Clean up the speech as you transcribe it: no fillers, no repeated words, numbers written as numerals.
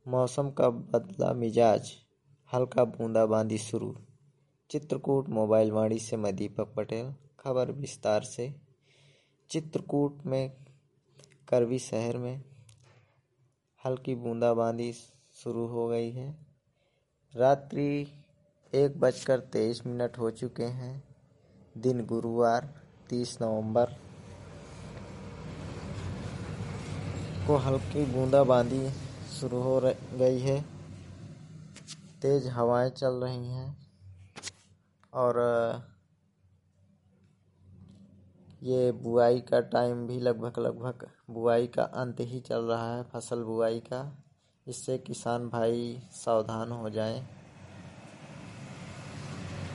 मौसम का बदला मिजाज, हल्का बूंदाबांदी शुरू। चित्रकूट मोबाइल वाणी से मैं दीपक पटेल। खबर विस्तार से। चित्रकूट में करवी शहर में हल्की बूंदाबांदी शुरू हो गई है। रात्रि 1:23 हो चुके हैं। दिन गुरुवार 30 नवंबर को हल्की बूंदाबांदी शुरू हो गई है। तेज हवाएं चल रही हैं और ये बुआई का टाइम भी लगभग बुआई का अंत ही चल रहा है, फसल बुआई का। इससे किसान भाई सावधान हो जाएं।